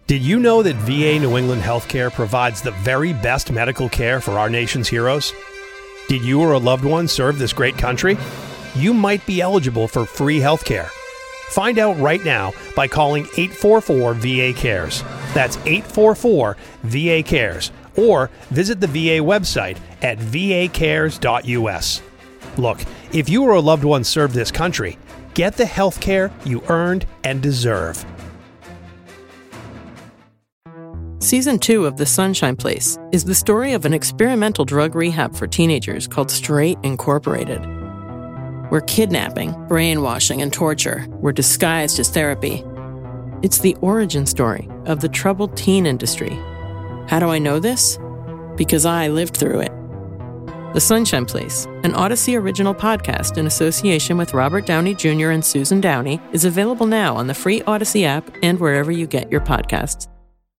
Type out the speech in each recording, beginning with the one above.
Did you know that VA New England Healthcare provides the very best medical care for our nation's heroes? Did you or a loved one serve this great country? You might be eligible for free healthcare. Find out right now by calling 844-VA-CARES. That's 844-VA-CARES. Or visit the VA website at vacares.us. Look, if you or a loved one served this country, get the health care you earned and deserve. Season 2 of The Sunshine Place is the story of an experimental drug rehab for teenagers called Straight Incorporated, where kidnapping, brainwashing, and torture were disguised as therapy. It's the origin story of the troubled teen industry. How do I know this? Because I lived through it. The Sunshine Place, an Odyssey original podcast in association with Robert Downey Jr. and Susan Downey, is available now on the free Odyssey app and wherever you get your podcasts.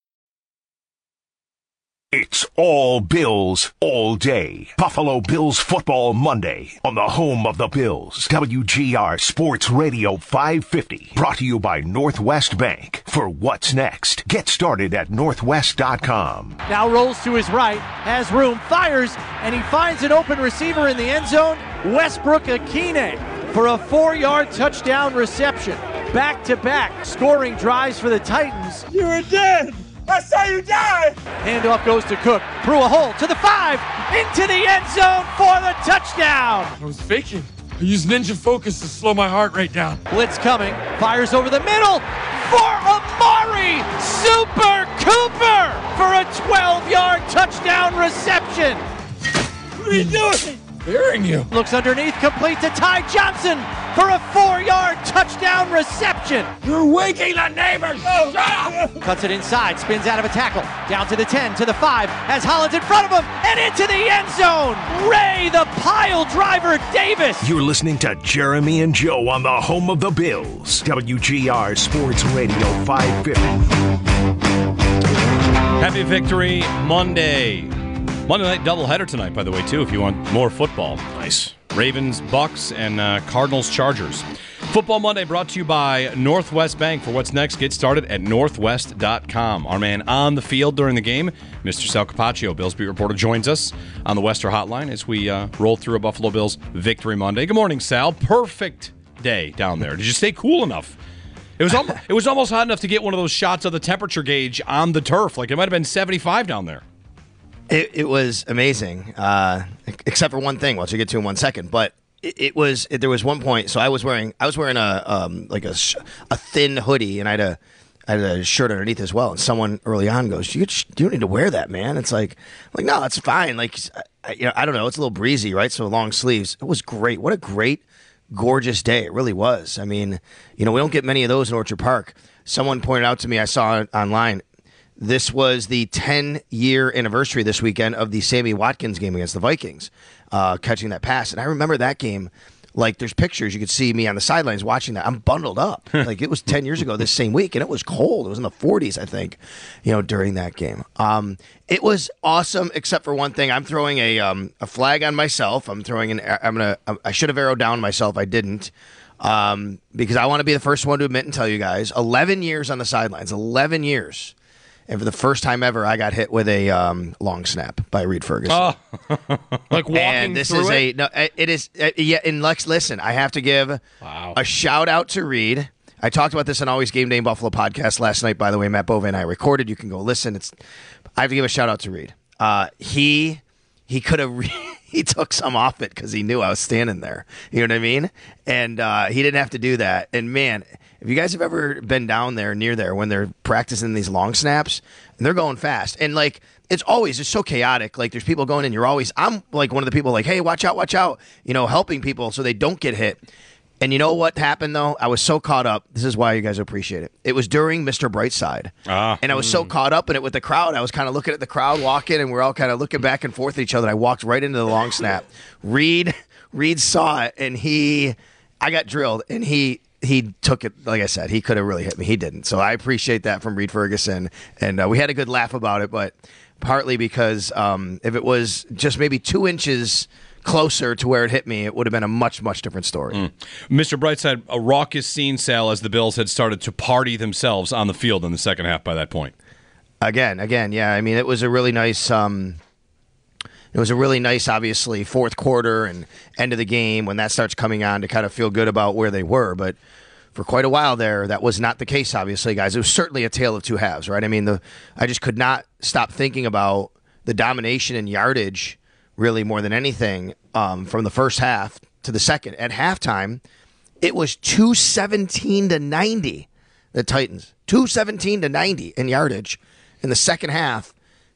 It's all Bills, all day. Buffalo Bills Football Monday on the home of the Bills. WGR Sports Radio 550. Brought to you by Northwest Bank. For what's next, get started at northwest.com. Now rolls to his right, has room, fires, and he finds an open receiver in the end zone, Westbrook Akine, for a 4-yard touchdown reception. Back-to-back scoring drives for the Titans. You're dead! I saw you die! Handoff goes to Cook, through a hole, to the 5, into the end zone for the touchdown! I was faking. I used Ninja Focus to slow my heart rate down. Blitz coming, fires over the middle for Amari Super Cooper for a 12-yard touchdown reception! What are you doing? Hearing you. Looks underneath, complete to Ty Johnson for a 4-yard touchdown reception. You're waking the neighbors. Shut up. Cuts it inside, spins out of a tackle, down to the 10, to the 5, has Hollins in front of him, and into the end zone. Ray, the pile driver, Davis. You're listening to Jeremy and Joe on the home of the Bills. WGR Sports Radio 550. Happy Victory Monday. Monday night doubleheader tonight, by the way, too, if you want more football. Nice. Ravens, Bucks, and Cardinals, Chargers. Football Monday brought to you by Northwest Bank. For what's next, get started at northwest.com. Our man on the field during the game, Mr. Sal Capaccio, Bills beat reporter, joins us on the Wester Hotline as we roll through a Buffalo Bills Victory Monday. Good morning, Sal. Perfect day down there. Did you stay cool enough? It was almost hot enough to get one of those shots of the temperature gauge on the turf. Like it might have been 75 down there. It was amazing, except for one thing, which I'll get to in 1 second. But there was one point. So I was wearing a thin hoodie, and I had a shirt underneath as well. And someone early on goes, "You don't need to wear that, man." It's like, I'm like, no, it's fine. Like, I don't know. It's a little breezy, right? So long sleeves. It was great. What a great, gorgeous day. It really was. I mean, we don't get many of those in Orchard Park. Someone pointed out to me, I saw it online. This was the 10-year anniversary this weekend of the Sammy Watkins game against the Vikings, catching that pass. And I remember that game. Like, there's pictures. You could see me on the sidelines watching that. I'm bundled up. Like, it was 10 years ago this same week, and it was cold. It was in the 40s, I think, during that game. It was awesome, except for one thing. I'm throwing a flag on myself. I should have arrowed down myself. I didn't. Because I want to be the first one to admit and tell you guys, 11 years on the sidelines, 11 years. And for the first time ever, I got hit with a long snap by Reed Ferguson. Oh, like walking and this through is it is yeah. And Lex, listen, I have to give a shout out to Reed. I talked about this on Always Game Day Buffalo podcast last night. By the way, Matt Bove and I recorded. You can go listen. I have to give a shout out to Reed. He could have. He took some off it because he knew I was standing there. You know what I mean? And he didn't have to do that. And man, if you guys have ever been down there, near there, when they're practicing these long snaps, and they're going fast. And like, it's so chaotic. Like, there's people going in. I'm like one of the people like, hey, watch out, helping people so they don't get hit. And you know what happened, though? I was so caught up. This is why you guys appreciate it. It was during Mr. Brightside. And I was so caught up in it with the crowd. I was kind of looking at the crowd walking, and we're all kind of looking back and forth at each other. I walked right into the long snap. Reed saw it, and I got drilled, and he took it. Like I said, he could have really hit me. He didn't. So I appreciate that from Reed Ferguson. And we had a good laugh about it, but partly because if it was just maybe 2 inches closer to where it hit me, it would have been a much, much different story. Mr. Brightside, a raucous scene, Sal, as the Bills had started to party themselves on the field in the second half by that point. Again, yeah. I mean, it was a really nice obviously, fourth quarter and end of the game when that starts coming on to kind of feel good about where they were. But for quite a while there, that was not the case, obviously, guys. It was certainly a tale of two halves, right? I mean, I just could not stop thinking about the domination and yardage, really more than anything, from the first half to the second. At halftime, it was 217-90, the Titans. 217-90 in yardage. In the second half,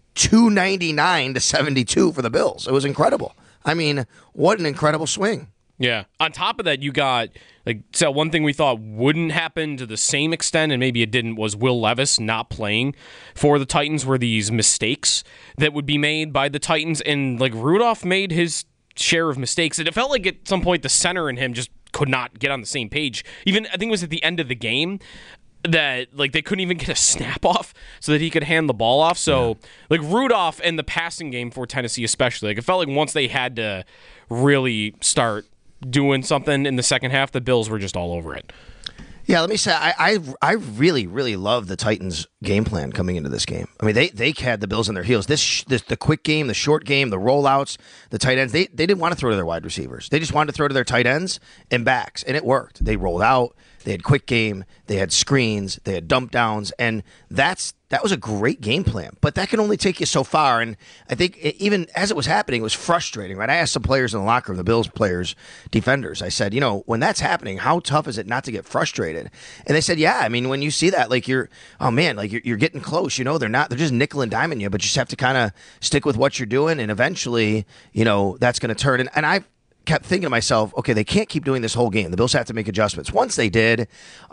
299-72 for the Bills. It was incredible. I mean, what an incredible swing. Yeah. On top of that, you got, so one thing we thought wouldn't happen to the same extent, and maybe it didn't, was Will Levis not playing for the Titans were these mistakes that would be made by the Titans, and Rudolph made his share of mistakes. And it felt like at some point the center and him just could not get on the same page. Even, I think it was at the end of the game, that they couldn't even get a snap off so that he could hand the ball off. So Rudolph and the passing game for Tennessee especially, it felt like once they had to really start doing something in the second half, the Bills were just all over it. Yeah, let me say, I really, really love the Titans' game plan coming into this game. I mean, they had the Bills on their heels. The quick game, the short game, the rollouts, the tight ends, they didn't want to throw to their wide receivers. They just wanted to throw to their tight ends and backs, and it worked. They rolled out. They had quick game, they had screens, they had dump downs, and that was a great game plan. But that can only take you so far, and I think even as it was happening, it was frustrating, right? I asked some players in the locker room, the Bills players, defenders, I said, when that's happening, how tough is it not to get frustrated? And they said, yeah, I mean, when you see that, you're getting close, they're just nickel and diming you, but you just have to kind of stick with what you're doing, and eventually, that's going to turn. And I've kept thinking to myself, okay, they can't keep doing this whole game. The Bills have to make adjustments. Once they did,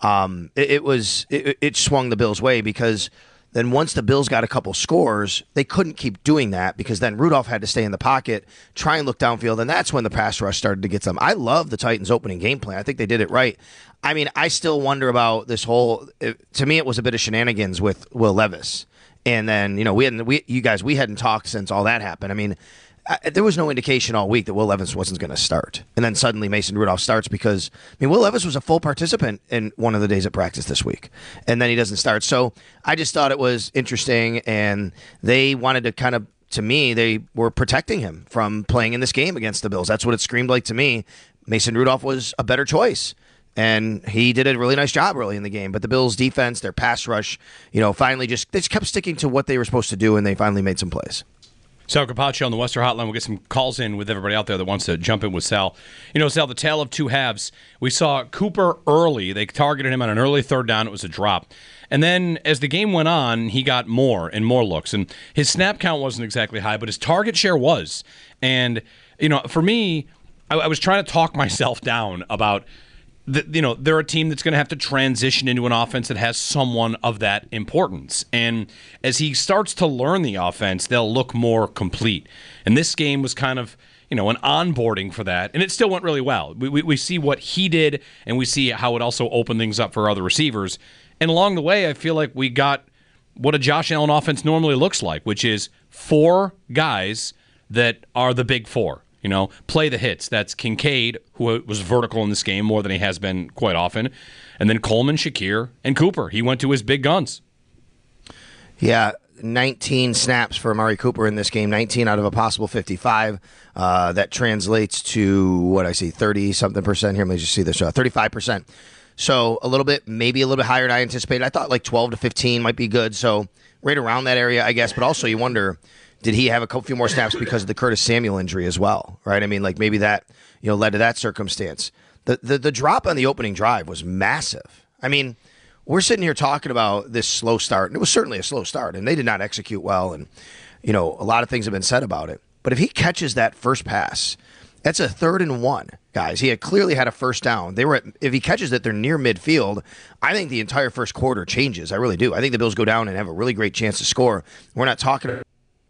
it swung the Bills' way, because then once the Bills got a couple scores, they couldn't keep doing that, because then Rudolph had to stay in the pocket, try and look downfield, and that's when the pass rush started to get some. I love the Titans' opening game plan. I think they did it right. I mean, I still wonder about this whole. To me, it was a bit of shenanigans with Will Levis, and then we hadn't talked since all that happened. I mean, there was no indication all week that Will Levis wasn't going to start. And then suddenly Mason Rudolph starts because, Will Levis was a full participant in one of the days at practice this week. And then he doesn't start. So I just thought it was interesting, and they wanted to kind of, to me, they were protecting him from playing in this game against the Bills. That's what it screamed like to me. Mason Rudolph was a better choice. And he did a really nice job early in the game. But the Bills' defense, their pass rush, finally they just kept sticking to what they were supposed to do, and they finally made some plays. Sal Capaccio on the Western Hotline. We'll get some calls in with everybody out there that wants to jump in with Sal. Sal, the tale of two halves. We saw Cooper early. They targeted him on an early third down. It was a drop. And then as the game went on, he got more and more looks. And his snap count wasn't exactly high, but his target share was. And, for me, I was trying to talk myself down about they're a team that's going to have to transition into an offense that has someone of that importance. And as he starts to learn the offense, they'll look more complete. And this game was kind of, an onboarding for that. And it still went really well. We see what he did, and we see how it also opened things up for other receivers. And along the way, I feel like we got what a Josh Allen offense normally looks like, which is 4 guys that are the big 4. Play the hits. That's Kincaid, who was vertical in this game more than he has been quite often. And then Coleman, Shakir, and Cooper. He went to his big guns. Yeah, 19 snaps for Amari Cooper in this game, 19 out of a possible 55. That translates to, 30-something% here. Let me just see this, 35%. So maybe a little bit higher than I anticipated. I thought 12 to 15 might be good. So right around that area, I guess. But also you wonder, did he have a few more snaps because of the Curtis Samuel injury as well, right? I mean, maybe that led to that circumstance. The drop on the opening drive was massive. I mean, we're sitting here talking about this slow start, and it was certainly a slow start, and they did not execute well, and a lot of things have been said about it. But if he catches that first pass, that's a 3rd and 1, guys. He had clearly had a first down. If he catches it, they're near midfield. I think the entire first quarter changes. I really do. I think the Bills go down and have a really great chance to score. We're not talking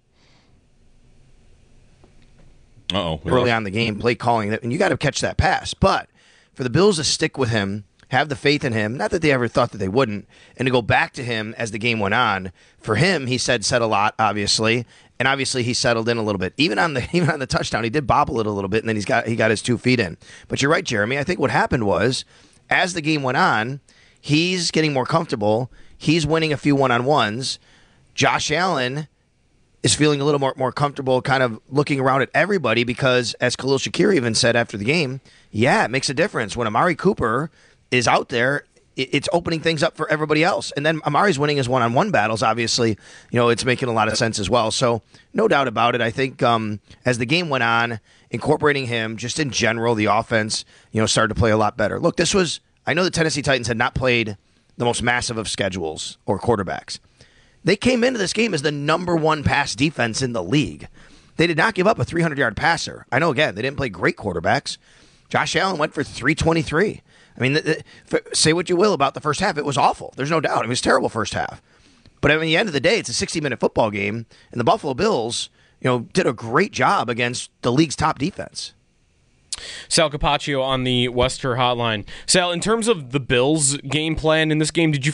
early on in the game, play calling, and you got to catch that pass. But for the Bills to stick with him, have the faith in him, not that they ever thought that they wouldn't, and to go back to him as the game went on, for him, he said a lot, obviously, And obviously he settled in a little bit. Even on the touchdown, he did bobble it a little bit, and then he got his 2 feet in. But you're right, Jeremy. I think what happened was, as the game went on, he's getting more comfortable. He's winning a few one-on-ones. Josh Allen is feeling a little more comfortable, kind of looking around at everybody, because as Khalil Shakir even said after the game, yeah, it makes a difference when Amari Cooper is out there. It's opening things up for everybody else. And then Amari's winning his one-on-one battles. Obviously, it's making a lot of sense as well. So no doubt about it. I think as the game went on, incorporating him, just in general, the offense, started to play a lot better. Look, I know the Tennessee Titans had not played the most massive of schedules or quarterbacks. They came into this game as the number 1 pass defense in the league. They did not give up a 300-yard passer. I know, again, they didn't play great quarterbacks. Josh Allen went for 323. I mean, say what you will about the first half. It was awful. There's no doubt. It was a terrible first half. But at the end of the day, it's a 60-minute football game, and the Buffalo Bills, did a great job against the league's top defense. Sal Capaccio on the Wester Hotline. Sal, in terms of the Bills' game plan in this game, did you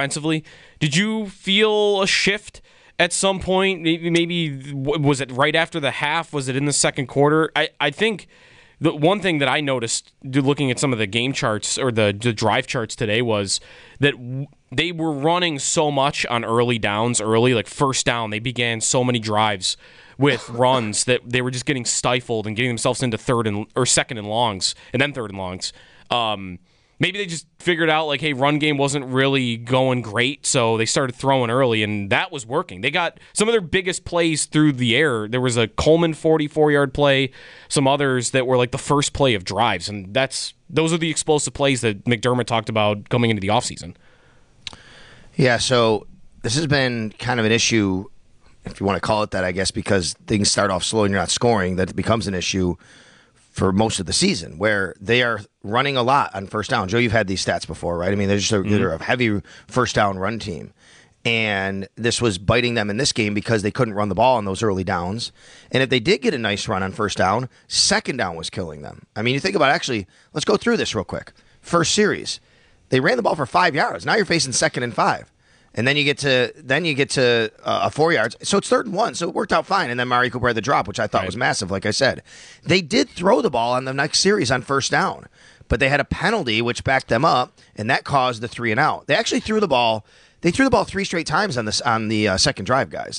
feel a shift at some point? Maybe was it right after the half? Was it in the second quarter? I think the one thing that I noticed looking at some of the game charts or the drive charts today was that they were running so much on early downs, like first down. They began so many drives with runs that they were just getting stifled and getting themselves into second and longs, and then third and longs. Maybe they just figured out, like, hey, run game wasn't really going great, so they started throwing early, and that was working. They got some of their biggest plays through the air. There was a Coleman 44-yard play, some others that were like the first play of drives, and those are the explosive plays that McDermott talked about coming into the offseason. Yeah, so this has been kind of an issue, if you want to call it that, I guess, because things start off slow and you're not scoring, that it becomes an issue for most of the season, where they are running a lot on first down. Joe, you've had these stats before, right? I mean, they're a heavy first down run team. And this was biting them in this game because they couldn't run the ball on those early downs. And if they did get a nice run on first down, second down was killing them. I mean, you think about let's go through this real quick. First series, they ran the ball for 5 yards. Now you're facing 2nd and 5. And then you get to 4 yards. So it's 3rd and 1. So it worked out fine. And then Amari Cooper had the drop, which I thought was massive, like I said. They did throw the ball on the next series on first down, but they had a penalty which backed them up, and that caused the 3 and out. They actually threw the ball. They threw the ball 3 straight times on the second drive, guys.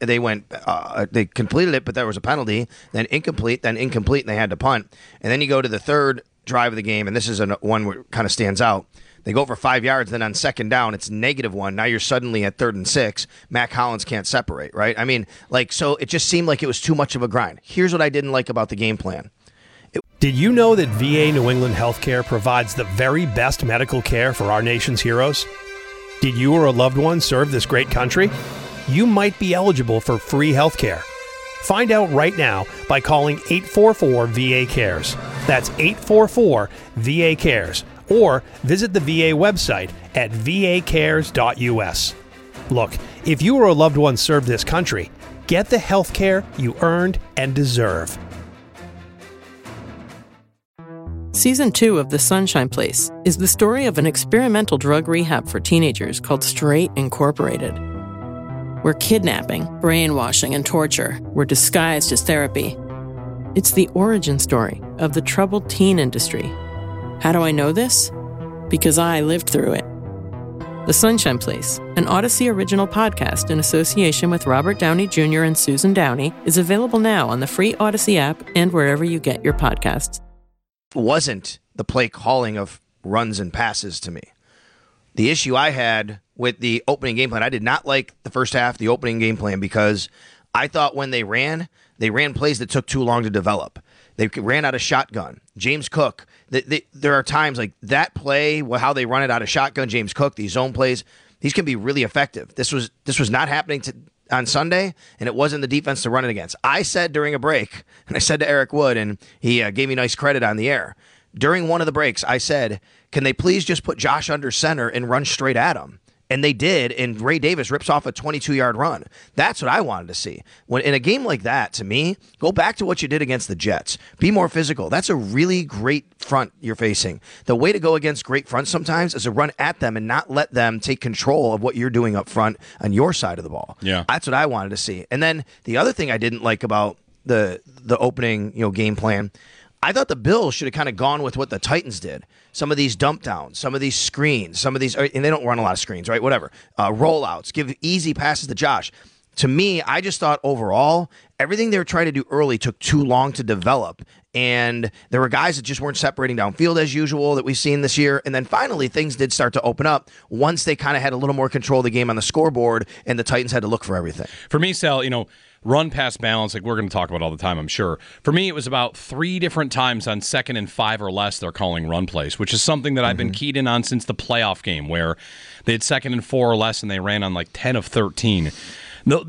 They completed it, but there was a penalty, then incomplete, and they had to punt. And then you go to the 3rd drive of the game, and this is one where it kind of stands out. They go for 5 yards, then on second down, it's -1. Now you're suddenly at 3rd and 6. Mac Hollins can't separate, right? I mean, so it just seemed like it was too much of a grind. Here's what I didn't like about the game plan. Did you know that VA New England Healthcare provides the very best medical care for our nation's heroes? Did you or a loved one serve this great country? You might be eligible for free healthcare. Find out right now by calling 844-VA-CARES. That's 844-VA-CARES. Or visit the VA website at vacares.us. Look, if you or a loved one served this country, get the health care you earned and deserve. Season 2 of The Sunshine Place is the story of an experimental drug rehab for teenagers called Straight Incorporated, where kidnapping, brainwashing, and torture were disguised as therapy. It's the origin story of the troubled teen industry. How do I know this? Because I lived through it. The Sunshine Place, an Odyssey original podcast in association with Robert Downey Jr. and Susan Downey, is available now on the free Odyssey app and wherever you get your podcasts. Wasn't the play calling of runs and passes to me. The issue I had with the opening game plan, I did not like the first half, the opening game plan, because I thought when they ran plays that took too long to develop. They ran out of shotgun. James Cook, there are times like that play, how they run it out of shotgun, James Cook, these zone plays, these can be really effective. This was not happening on Sunday, and it wasn't the defense to run it against. I said during a break, and I said to Eric Wood, and he gave me nice credit on the air, during one of the breaks, I said, can they please just put Josh under center and run straight at him? And they did, and Ray Davis rips off a 22-yard run. That's what I wanted to see. When in a game like that, to me, go back to what you did against the Jets. Be more physical. That's a really great front you're facing. The way to go against great fronts sometimes is to run at them and not let them take control of what you're doing up front on your side of the ball. Yeah. That's what I wanted to see. And then the other thing I didn't like about the opening game plan, I thought the Bills should have kind of gone with what the Titans did. Some of these dump downs, some of these screens, some of these, and they don't run a lot of screens, right? Whatever. Rollouts, give easy passes to Josh. To me, I just thought overall, everything they were trying to do early took too long to develop. And there were guys that just weren't separating downfield as usual that we've seen this year. And then finally, things did start to open up once they kind of had a little more control of the game on the scoreboard, and the Titans had to look for everything. For me, Sal, run pass balance, like we're going to talk about all the time, I'm sure. For me, it was about 3 different times on 2nd and 5 or less they're calling run plays, which is something that I've been keyed in on since the playoff game where they had 2nd and 4 or less and they ran on like 10 of 13. The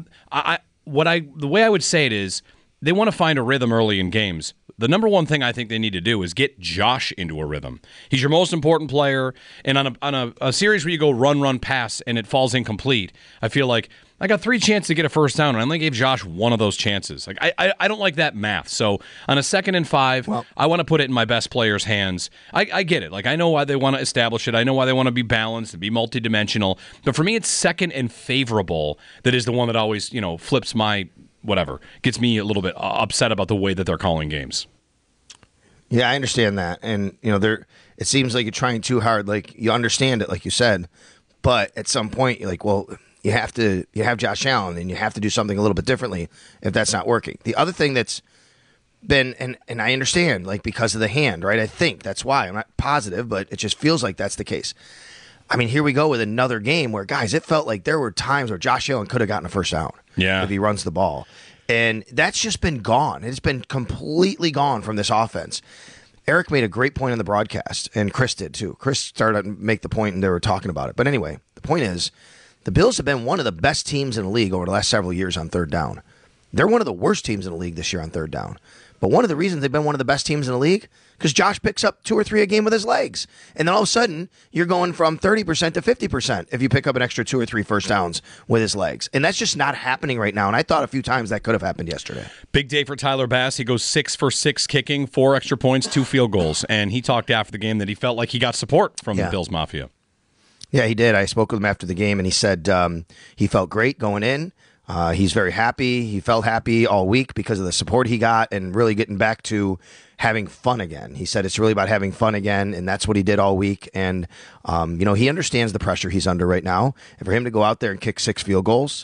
way I would say it is they want to find a rhythm early in games. The number one thing I think they need to do is get Josh into a rhythm. He's your most important player, and on a series where you go run, pass, and it falls incomplete, I feel like I got 3 chances to get a first down, and I only gave Josh one of those chances. Like I don't like that math. So on a 2nd and 5, I want to put it in my best player's hands. I get it. Like I know why they want to establish it. I know why they want to be balanced and be multidimensional. But for me, it's 2nd and favorable that is the one that always flips my whatever, gets me a little bit upset about the way that they're calling games. Yeah, I understand that. And, it seems like you're trying too hard. Like, you understand it, like you said. But at some point, you're like, well, you have Josh Allen, and you have to do something a little bit differently if that's not working. The other thing that's been, and I understand, like, because of the hand, right? I think that's why. I'm not positive, but it just feels like that's the case. I mean, here we go with another game where, guys, it felt like there were times where Josh Allen could have gotten a first down if he runs the ball. And that's just been gone. It's been completely gone from this offense. Eric made a great point on the broadcast, and Chris did too. Chris started to make the point, and they were talking about it. But anyway, the point is, the Bills have been one of the best teams in the league over the last several years on 3rd down. They're one of the worst teams in the league this year on 3rd down. But one of the reasons they've been one of the best teams in the league, because Josh picks up 2 or 3 a game with his legs. And then all of a sudden, you're going from 30% to 50% if you pick up an extra 2 or 3 first downs with his legs. And that's just not happening right now. And I thought a few times that could have happened yesterday. Big day for Tyler Bass. He goes 6 for 6 kicking, 4 extra points, 2 field goals. And he talked after the game that he felt like he got support from the Bills Mafia. Yeah, he did. I spoke with him after the game, and he said he felt great going in. He's very happy. He felt happy all week because of the support he got and really getting back to having fun again. He said it's really about having fun again, and that's what he did all week. And, he understands the pressure he's under right now. And for him to go out there and kick 6 field goals,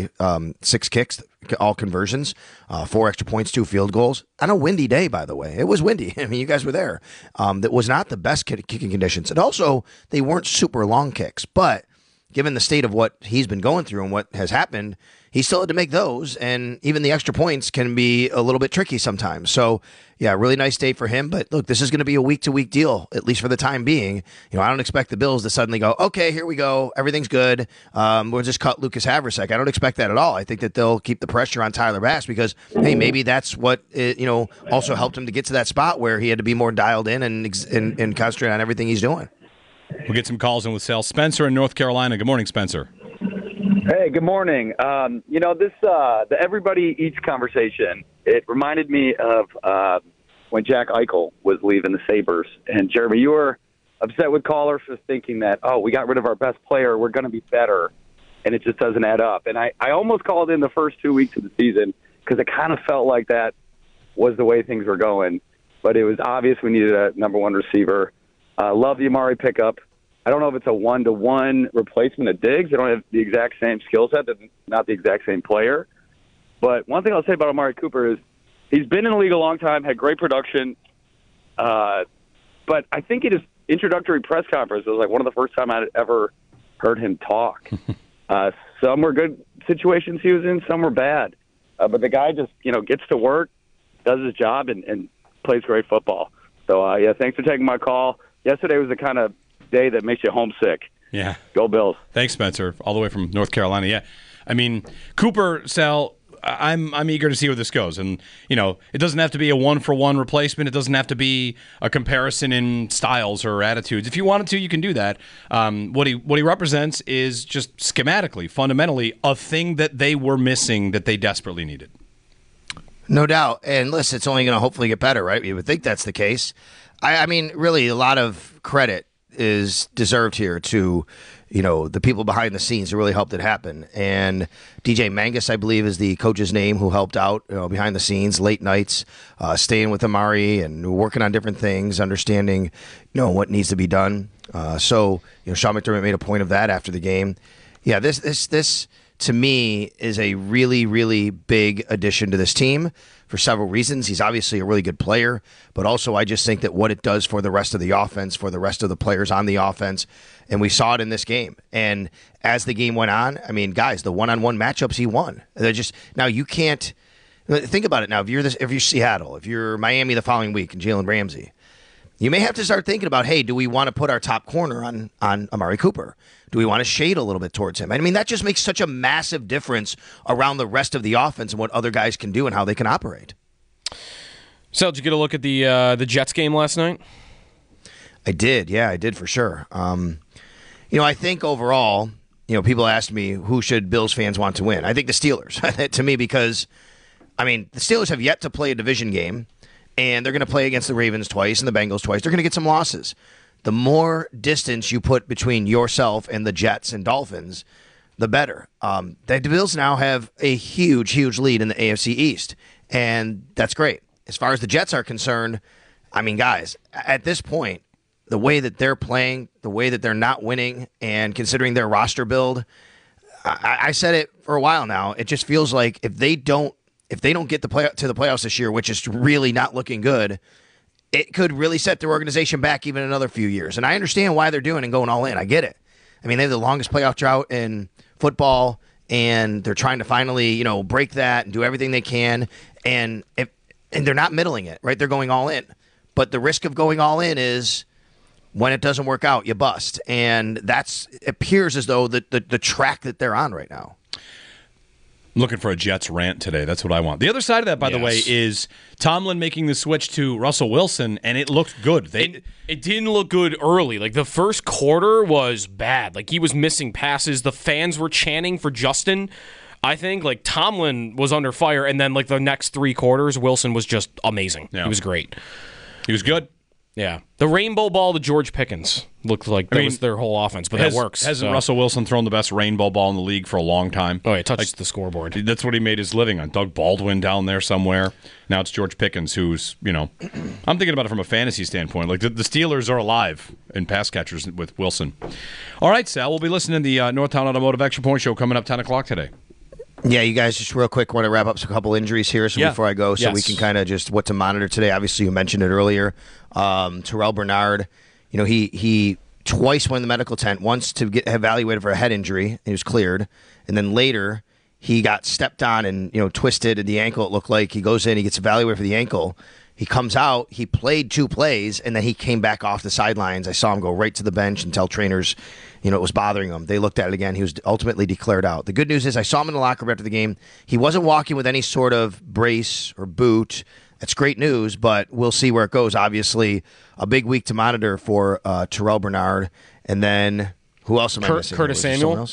6 kicks, all conversions, 4 extra points, 2 field goals, on a windy day, by the way. It was windy. I mean, you guys were there. That was not the best kicking conditions. And also, they weren't super long kicks, but given the state of what he's been going through and what has happened, he still had to make those, and even the extra points can be a little bit tricky sometimes. So, yeah, really nice day for him. But look, this is going to be a week-to-week deal, at least for the time being. I don't expect the Bills to suddenly go, okay, here we go, everything's good. We'll just cut Lucas Havrisek. I don't expect that at all. I think that they'll keep the pressure on Tyler Bass because, hey, maybe that's what also helped him to get to that spot where he had to be more dialed in and concentrate on everything he's doing. We'll get some calls in with Sal. Spencer in North Carolina. Good morning, Spencer. Hey, good morning. The everybody eats conversation, it reminded me of when Jack Eichel was leaving the Sabres. And, Jeremy, you were upset with callers for thinking that, we got rid of our best player, we're going to be better, and it just doesn't add up. And I almost called in the first 2 weeks of the season because it kind of felt like that was the way things were going. But it was obvious we needed a number one receiver. Love the Amari pickup. I don't know if it's a 1-to-1 replacement of Diggs. They don't have the exact same skill set. They're not the exact same player. But one thing I'll say about Amari Cooper is he's been in the league a long time, had great production. But I think in his introductory press conference, it was like one of the first time I'd ever heard him talk. Some were good situations he was in, some were bad. But the guy just, gets to work, does his job, and plays great football. So, thanks for taking my call. Yesterday was the kind of day that makes you homesick. Yeah. Go Bills. Thanks, Spencer, all the way from North Carolina. Yeah. I mean, Cooper, Sal, I'm eager to see where this goes. And, it doesn't have to be a one-for-one replacement. It doesn't have to be a comparison in styles or attitudes. If you wanted to, you can do that. What he represents is just schematically, fundamentally, a thing that they were missing that they desperately needed. No doubt. And listen, it's only going to hopefully get better, right? You would think that's the case. I mean, really, a lot of credit is deserved here to, the people behind the scenes who really helped it happen. And DJ Mangus, I believe, is the coach's name, who helped out behind the scenes, late nights, staying with Amari and working on different things, understanding, what needs to be done. So Sean McDermott made a point of that after the game. Yeah, this to me is a really, really big addition to this team for several reasons. He's obviously a really good player, but also I just think that what it does for the rest of the offense, for the rest of the players on the offense, and we saw it in this game. And as the game went on, I mean, guys, the one-on-one matchups he won. They're just now you can't think about it. Now, if you're Seattle, if you're Miami the following week and Jalen Ramsey, you may have to start thinking about, hey, do we want to put our top corner on Amari Cooper? Do we want to shade a little bit towards him? I mean, that just makes such a massive difference around the rest of the offense and what other guys can do and how they can operate. So, did you get a look at the Jets game last night? I did. Yeah, I did for sure. I think overall, people asked me who should Bills fans want to win. I think the Steelers, to me, because, the Steelers have yet to play a division game, and they're going to play against the Ravens twice and the Bengals twice. They're going to get some losses. The more distance you put between yourself and the Jets and Dolphins, the better. The Bills now have a huge, huge lead in the AFC East, and that's great. As far as the Jets are concerned, guys, at this point, the way that they're playing, the way that they're not winning, and considering their roster build, I said it for a while now, it just feels like if they don't get to the playoffs this year, which is really not looking good, it could really set their organization back even another few years. And I understand why they're doing and going all in. I get it. They have the longest playoff drought in football, and they're trying to finally, break that and do everything they can. And they're not middling it, right? They're going all in. But the risk of going all in is when it doesn't work out, you bust. And it appears as though the track that they're on right now. I'm looking for a Jets rant today. That's what I want. The other side of that, by the way, is Tomlin making the switch to Russell Wilson, and it looked good. It didn't look good early. Like, the first quarter was bad. Like, he was missing passes. The fans were chanting for Justin. I think, Tomlin was under fire, and then, the next 3 quarters, Wilson was just amazing. Yeah. He was great. He was good. Yeah. The rainbow ball to George Pickens looked like that was their whole offense, but that works. Hasn't Russell Wilson thrown the best rainbow ball in the league for a long time? Oh, he touched the scoreboard. That's what he made his living on. Doug Baldwin down there somewhere. Now it's George Pickens, who's, I'm thinking about it from a fantasy standpoint. The Steelers are alive in pass catchers with Wilson. All right, Sal, we'll be listening to the Northtown Automotive Extra Point Show coming up 10 o'clock today. Yeah, you guys, just real quick, want to wrap up a couple injuries here before I go, we can kind of just what to monitor today. Obviously, you mentioned it earlier. Terrell Bernard, he twice went in the medical tent, once to get evaluated for a head injury, and he was cleared, and then later he got stepped on and twisted at the ankle. It looked like he goes in, he gets evaluated for the ankle. He comes out, he played 2 plays, and then he came back off the sidelines. I saw him go right to the bench and tell trainers, it was bothering him. They looked at it again. He was ultimately declared out. The good news is I saw him in the locker room after the game. He wasn't walking with any sort of brace or boot. That's great news, but we'll see where it goes. Obviously, a big week to monitor for Terrell Bernard. And then, who else am I missing? Curtis Samuel?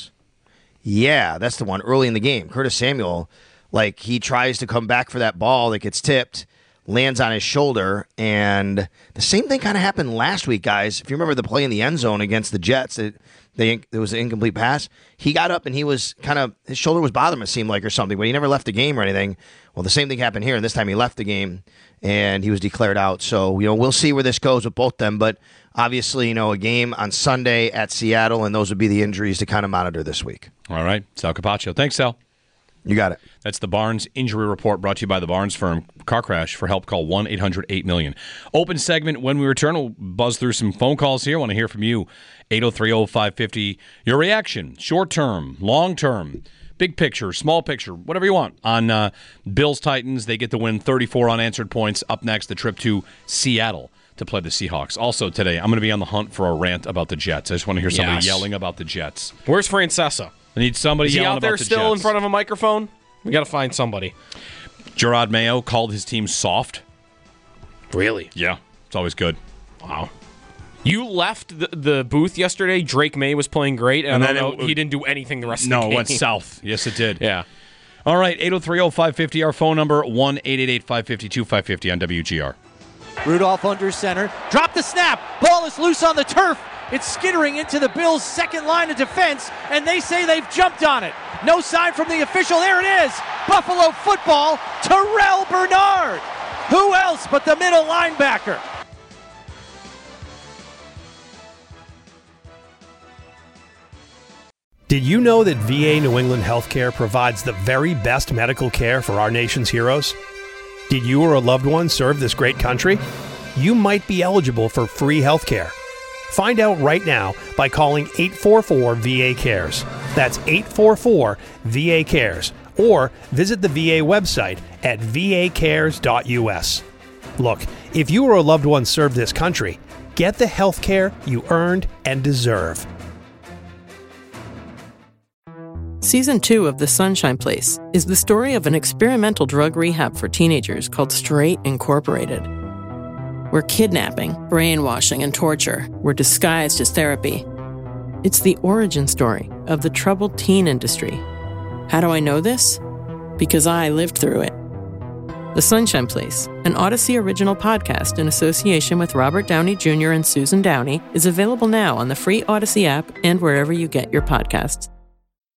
Yeah, that's the one early in the game. Curtis Samuel, he tries to come back for that ball that gets tipped, lands on his shoulder, and the same thing kind of happened last week, guys. If you remember the play in the end zone against the Jets, there was an incomplete pass. He got up and he was his shoulder was bothering him, it seemed like, or something, but he never left the game or anything. Well, the same thing happened here, and this time he left the game, and he was declared out. So, we'll see where this goes with both them, but obviously, a game on Sunday at Seattle, and those would be the injuries to kind of monitor this week. All right. Sal Capaccio. Thanks, Sal. You got it. That's the Barnes Injury Report, brought to you by the Barnes Firm. Car crash, for help, call 1-800-8-million. Open segment when we return. We'll buzz through some phone calls here. I want to hear from you. 803-0550. Your reaction, short term, long term, big picture, small picture, whatever you want, on Bills-Titans. They get the win, 34 unanswered points. Up next, the trip to Seattle to play the Seahawks. Also today, I'm going to be on the hunt for a rant about the Jets. I just want to hear somebody yelling about the Jets. Where's Francesa? I need somebody yelling about the Jets. Is he out there still in front of a microphone? We got to find somebody. Gerard Mayo called his team soft. Really? Yeah, it's always good. Wow. You left the booth yesterday. Drake May was playing great, and I don't know, he didn't do anything the rest of the game. No, it went south. Yes, it did. Yeah. All right, 803-0550, our phone number, 1-888-552-550 on WGR. Rudolph under center. Drop the snap. Ball is loose on the turf. It's skittering into the Bills' second line of defense, and they say they've jumped on it. No sign from the official. There it is. Buffalo football. Terrell Bernard. Who else but the middle linebacker? Did you know that VA New England Healthcare provides the very best medical care for our nation's heroes? Did you or a loved one serve this great country? You might be eligible for free healthcare. Find out right now by calling 844-VA-CARES. That's 844-VA-CARES. Or visit the VA website at vacares.us. Look, if you or a loved one served this country, get the healthcare you earned and deserve. Season 2 of The Sunshine Place is the story of an experimental drug rehab for teenagers called Straight Incorporated, where kidnapping, brainwashing, and torture were disguised as therapy. It's the origin story of the troubled teen industry. How do I know this? Because I lived through it. The Sunshine Place, an Odyssey original podcast in association with Robert Downey Jr. and Susan Downey, is available now on the free Odyssey app and wherever you get your podcasts.